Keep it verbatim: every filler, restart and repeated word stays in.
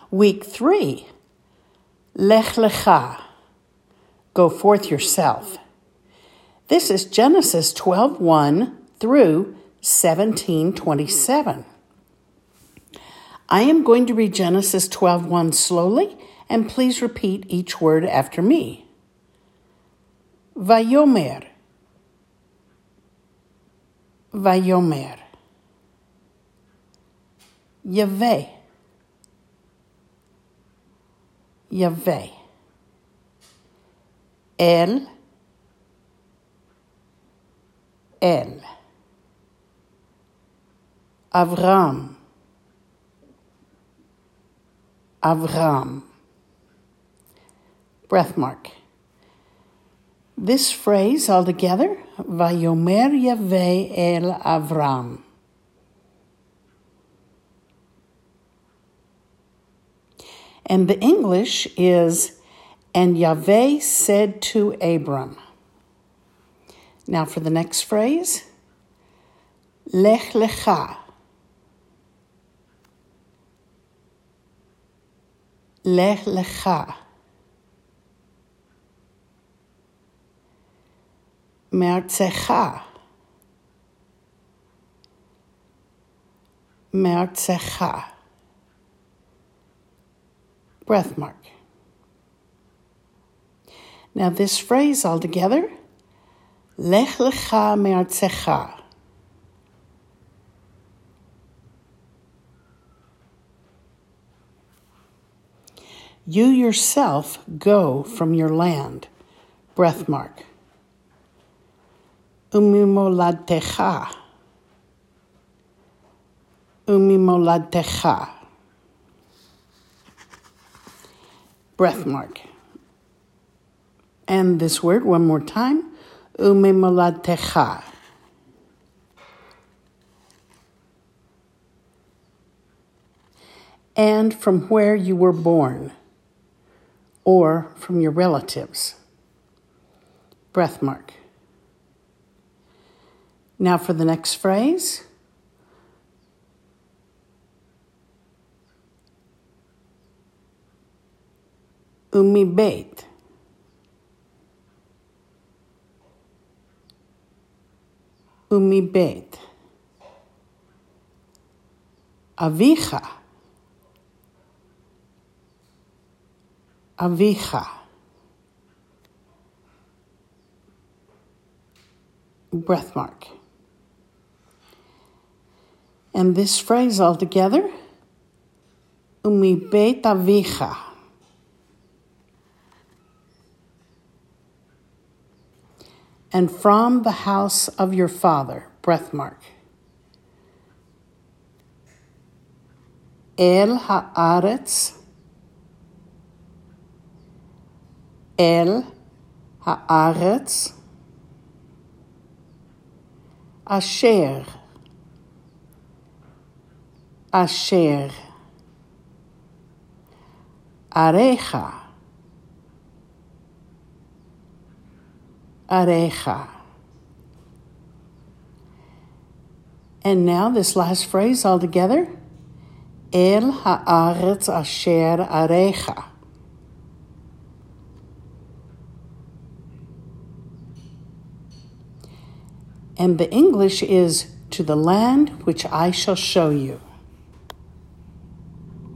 Week three, Lech Lecha, go forth yourself. This is Genesis twelve one through seventeen twenty-seven. I am going to read Genesis twelve one slowly, and please repeat each word after me. Vayomer, Vayomer, Yaveh, Yaveh, El, El, Avram, Avram. Breath mark. This phrase altogether, Vayomer Yaveh El Avram. And the English is, and Yahweh said to Abram. Now for the next phrase, Lech Lecha. Lech Lecha. Me'artzecha. Me'artzecha. Breath mark. Now this phrase altogether, Lech Lecha Me'artzecha. You yourself go from your land. Breath mark. Umimoladecha. Umimoladecha. Breath mark. And this word one more time. Umimoladecha. And from where you were born, or from your relatives. Breath mark. Now for the next phrase. Umibet. Umibet. Avicha. Avicha. Breath mark. And this phrase altogether, Umibet Avicha. And from the house of your father, breath mark. El haaretz. El haaretz. Asher. Asher. Arecha. Arecha. And now this last phrase altogether. El haaretz asher arecha. And the English is, to the land which I shall show you.